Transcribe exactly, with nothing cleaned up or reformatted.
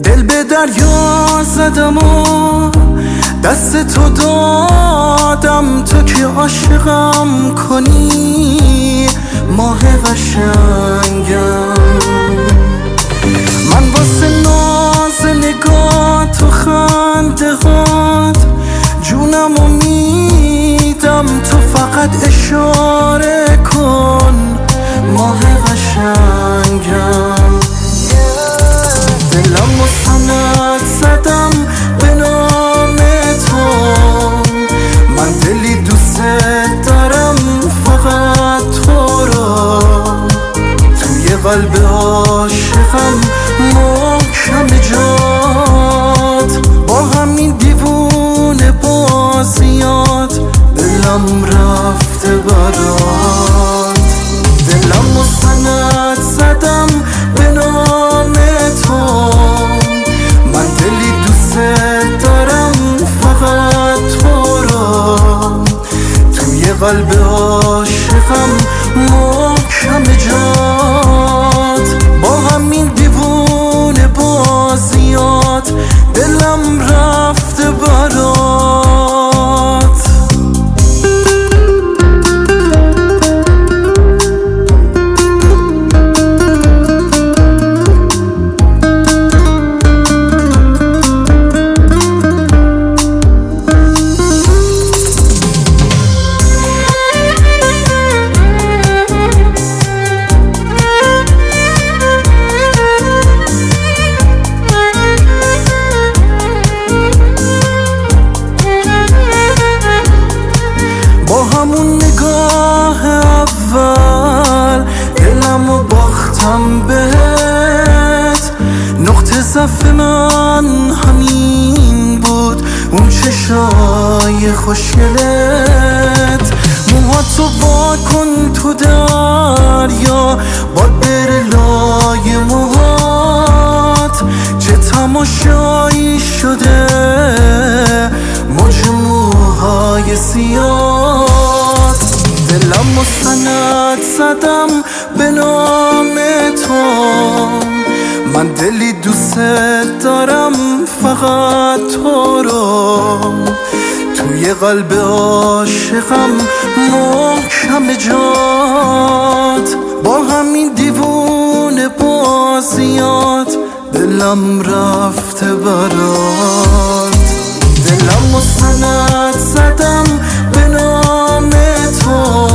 دل به دریا زدم و دست تو دادم تو که عاشقم کنی ماه قشنگم. من واسه ناز نگات و خنده هات جونمو میدم، تو فقط اشاره کن ماه قشنگم. دلم و سنت زدم به نام تو، من دلی دوست دارم فقط تو رو، توی قلب عاشقم محکم جات، با همین دیوونه بازیات دلم رفته برات. دلم و سنت زدم به نام تو، من دلی دوست دارم فقط تو رو، توی قلب عاشقم محکم جات، با همین دیوونه بازیات دلم رفته برات. همون نگاه اول دلمو باختم بهت، نقطه ضعف من همین بود، اون چشای خوشگلت. موهاتو وا کن تو دریا باد بره لای موهات، چه تماشایی شده موج موهای سیاه. دلم و سنت زدم به نام تو، من دلی دوست دارم فقط تو رو، توی قلب عاشقم محکم جات، با همین دیوونه بازیات دلم رفته برات. دلم و سنت زدم به نام تو،